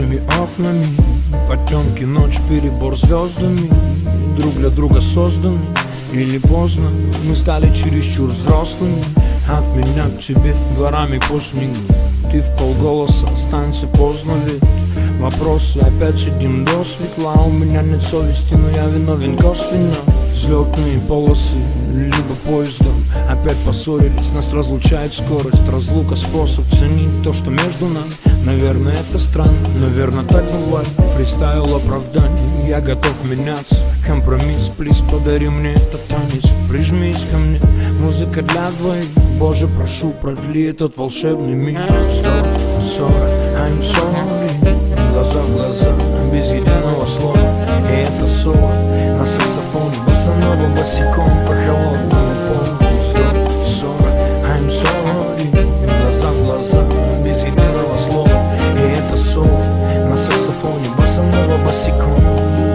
нашими окнами потемки, ночь, перебор звездами, друг для друга созданы. Или поздно мы стали чересчур взрослыми. От меня к тебе дворами по снегу, ты вполголоса, останься поздно ли. Вопросы, опять сидим до светла. У меня нет совести, но я виновен косвенно. Взлетные полосы, либо поездом опять поссорились, нас разлучает скорость. Разлука, способ ценить то, что между нами. Наверное, это странно, наверное, так бывает. Фристайл оправданий, я готов меняться. Компромисс, плиз, подари мне этот танец. Прижмись ко мне, музыка для двоих. Боже, прошу, продли этот волшебный миг. 140, I'm sorry. Глаза в глаза, без единого слова. И это соло на саксофоне, босанова босиком по холодному полу. 140, I'm sorry. Глаза в глаза, без единого слова. И это соло на саксофоне, босанова босиком.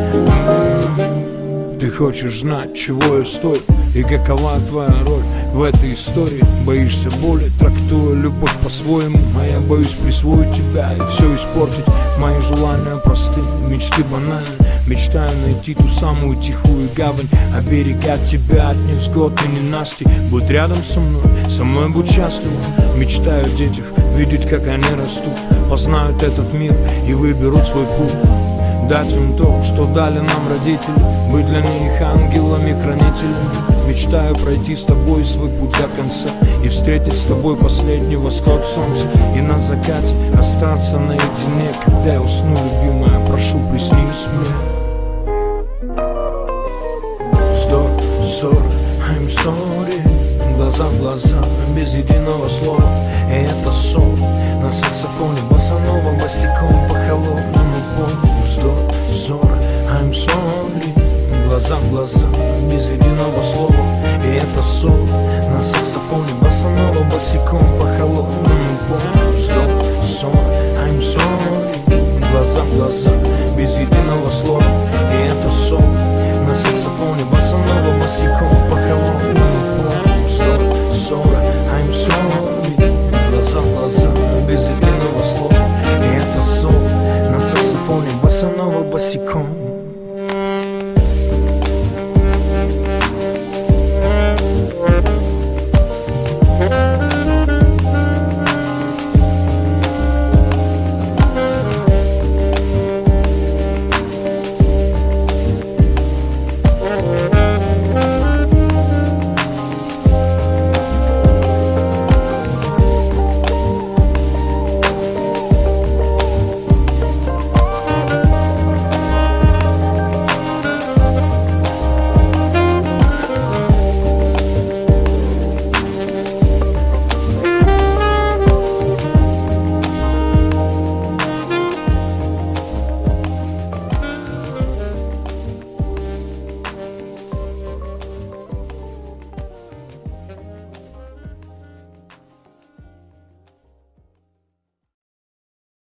Ты хочешь знать, чего я стою и какова твоя роль в этой истории. Боишься боли, трактуя любовь по-своему. А я боюсь присвоить тебя и все испортить. Мои желания просты, мечты банальны. Мечтаю найти ту самую тихую гавань, оберегать тебя от невзгод и ненасти. Будь рядом со мной будь счастлив. Мечтаю о детях, видеть, как они растут, познают этот мир и выберут свой путь. Дать им то, что дали нам родители, быть для них ангелами-хранителями. Мечтаю пройти с тобой свой путь до конца и встретить с тобой последний восход солнца. И на закате остаться наедине, когда я усну, любимая, прошу, приснись мне. 140, I'm sorry. Глаза в глаза, без единого слова. И это соло на саксофоне, босанова босиком по холодному полу. 140, I'm sorry. Глаза в глаза, без единого слова. И это соло на саксофоне, босанова босиком по холодному полу. 140, I'm sorry. Глаза в глаза, без единого слова. И это соло на саксофоне, босанова босиком по холодному полу. 140, I'm sorry. Глаза в глаза, без единого слова. И это соло на саксофоне, босанова босиком.